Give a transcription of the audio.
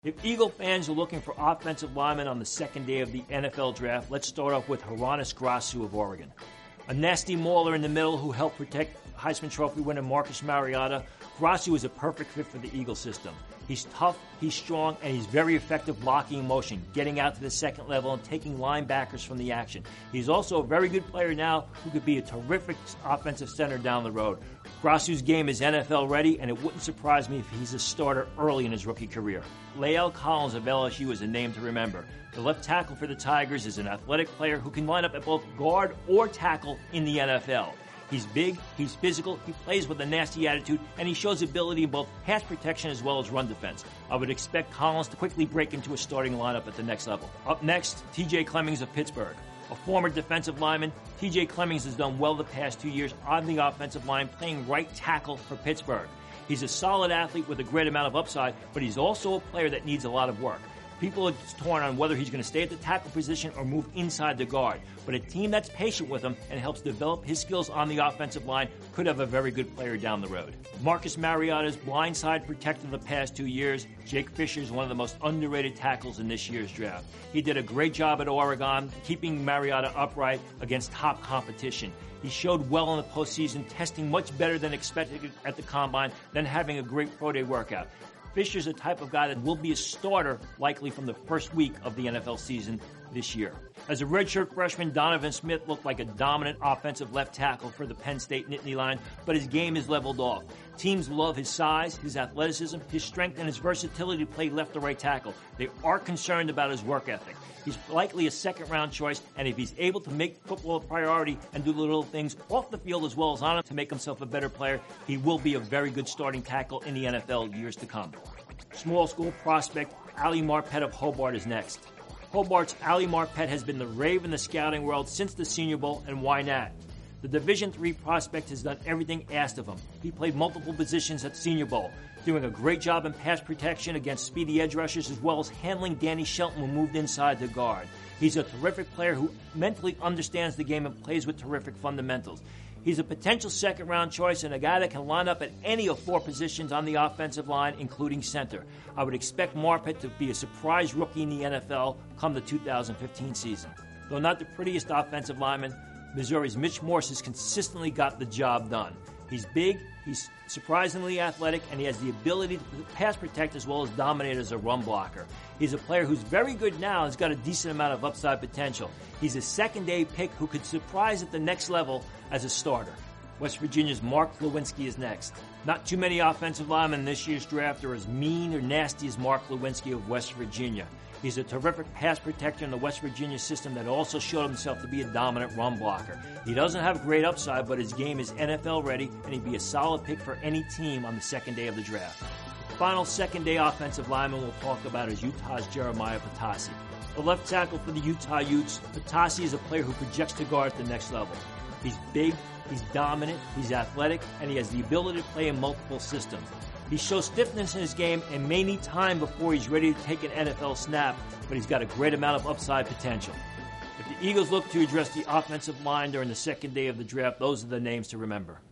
If Eagle fans are looking for offensive linemen on the second day of the NFL draft, let's start off with Hroniss Grasu of Oregon. A nasty mauler in the middle who helped protect Heisman Trophy winner Marcus Mariota, Grasu is a perfect fit for the Eagle system. He's tough, he's strong, and he's very effective blocking in motion, getting out to the second level and taking linebackers from the action. He's also a very good player now who could be a terrific offensive center down the road. Grasu's game is NFL ready, and it wouldn't surprise me if he's a starter early in his rookie career. La'el Collins of LSU is a name to remember. The left tackle for the Tigers is an athletic player who can line up at both guard or tackle in the NFL. He's big, he's physical, he plays with a nasty attitude, and he shows ability in both pass protection as well as run defense. I would expect Collins to quickly break into a starting lineup at the next level. Up next, TJ Clemmings of Pittsburgh. A former defensive lineman, TJ Clemmings has done well the past 2 years on the offensive line, playing right tackle for Pittsburgh. He's a solid athlete with a great amount of upside, but he's also a player that needs a lot of work. People are torn on whether he's going to stay at the tackle position or move inside the guard. But a team that's patient with him and helps develop his skills on the offensive line could have a very good player down the road. Marcus Mariota's blindside protector the past 2 years. Jake Fisher is one of the most underrated tackles in this year's draft. He did a great job at Oregon, keeping Mariota upright against top competition. He showed well in the postseason, testing much better than expected at the combine, then having a great pro day workout. Fisher's the type of guy that will be a starter likely from the first week of the NFL season this year. As a redshirt freshman, Donovan Smith looked like a dominant offensive left tackle for the Penn State Nittany Lion, but his game is leveled off. Teams love his size, his athleticism, his strength, and his versatility to play left or right tackle. They are concerned about his work ethic. He's likely a second-round choice, and if he's able to make football a priority and do the little things off the field as well as on it to make himself a better player, he will be a very good starting tackle in the NFL years to come. Small school prospect Ali Marpet of Hobart is next. Hobart's Ali Marpet has been the rave in the scouting world since the Senior Bowl, and why not? The Division III prospect has done everything asked of him. He played multiple positions at Senior Bowl, doing a great job in pass protection against speedy edge rushers as well as handling Danny Shelton when moved inside the guard. He's a terrific player who mentally understands the game and plays with terrific fundamentals. He's a potential second-round choice and a guy that can line up at any of 4 positions on the offensive line, including center. I would expect Marpet to be a surprise rookie in the NFL come the 2015 season. Though not the prettiest offensive lineman, Missouri's Mitch Morse has consistently got the job done. He's big, he's surprisingly athletic, and he has the ability to pass protect as well as dominate as a run blocker. He's a player who's very good now and has got a decent amount of upside potential. He's a second-day pick who could surprise at the next level as a starter. West Virginia's Mark Lewinsky is next. Not too many offensive linemen in this year's draft are as mean or nasty as Mark Lewinsky of West Virginia. He's a terrific pass protector in the West Virginia system that also showed himself to be a dominant run blocker. He doesn't have great upside, but his game is NFL ready, and he'd be a solid pick for any team on the second day of the draft. The final second-day offensive lineman we'll talk about is Utah's Jeremiah Patasi. The left tackle for the Utah Utes, Patasi is a player who projects to guard at the next level. He's big, he's dominant, he's athletic, and he has the ability to play in multiple systems. He shows stiffness in his game and may need time before he's ready to take an NFL snap, but he's got a great amount of upside potential. If the Eagles look to address the offensive line during the second day of the draft, those are the names to remember.